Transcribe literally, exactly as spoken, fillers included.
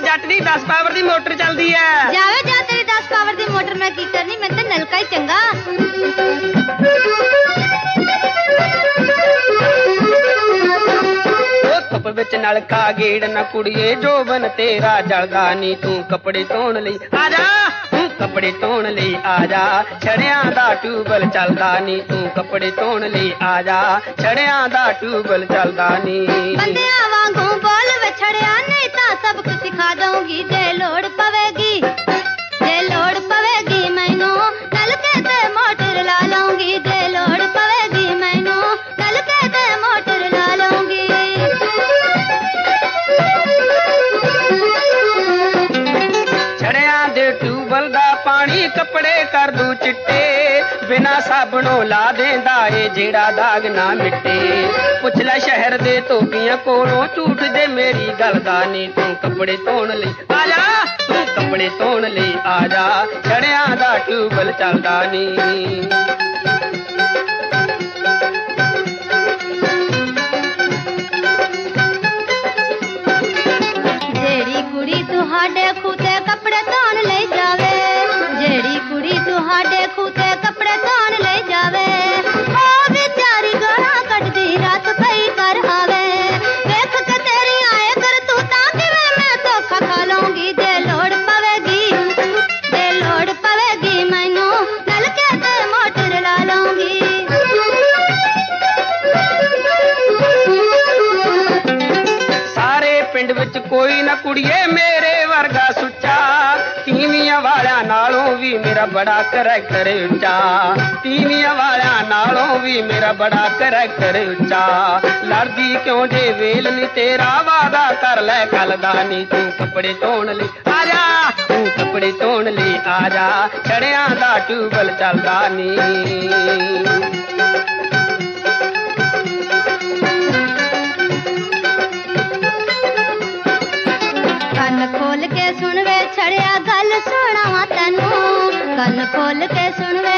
जट दी दस पावर दी मोटर चलदी है। जावे जा तेरी दस पावर दी मोटर मैं की करनी, मैं ते नलका ही चंगा। धुप विच नलका गेड़ न कुड़िए जोबन तेरा जलदा नी, तू कपड़े धोण लई आजा, तू कपड़े धोण लई आजा, छड़ियां दा ट्यूबल चलदा नी, तू कपड़े धोण लई आजा, छड़ियां दा ट्यूबल चलदा नी। बंदियां वांगू बोल विछड़िया, नहीं तां सब कुछ सिखा दूंगी जे लोड़ पवेगी, जे लोड़ पवेगी मैनू नलके ते मोटर ला लूंगी, जे लोड़ पवेगी मैनू नलके ते मोटर ला लूंगी। छड़ियां दे ट्यूबल दा पानी कपड़े कर दू चिट्टे, बिना साबणों ला देंदा ए जेड़ा दाग ना मिटे। पुछ लै शहर दे धोबियां कोलों झूठ दे मेरी गल दा नी, तू कपड़े धोण लई आजा, तू कपड़े धोण लई आजा, छड़ियां दा ट्यूबल चलदा नी। जेड़ी कुड़ी तुहाडे खूते कपड़े धोण लई जावे, जेड़ी कुड़ी तुहाडे खूते कपड़े धोण लई जावे, ओ बेचारी गालां कटदी रात पई कर आवे। देख के तेरी आए कर तू तां किवें मैं धोखा खा लूंगी, जे लोड़ पवेगी, जे लोड़ पवेगी मैनू नलके ते मोटर ला लूंगी। सारे पिंड विच कोई ना कुड़िए मेरे वर्गा सुच्चा, तीवियां वालियां नालों भी मेरा बड़ा करैक्टर उच्चा, तीवियां वालियां नालों भी मेरा बड़ा करैक्टर उच्चा। लड़दी क्यों जे वेल नी तेरा वादा कर लै कल दा नी, तू कपड़े धोण लई आजा, तू कपड़े धोण लई आजा, छड़ियां दा ट्यूबल चलदा नी। ਕੰਨ ਖੋਲ ਕੇ ਸੁਣ ਵੇ ਛੜਿਆ ਗੱਲ ਸੁਣਾਵਾਂ ਤੈਨੂੰ, ਕੰਨ ਖੋਲ ਕੇ ਸੁਣ ਵੇ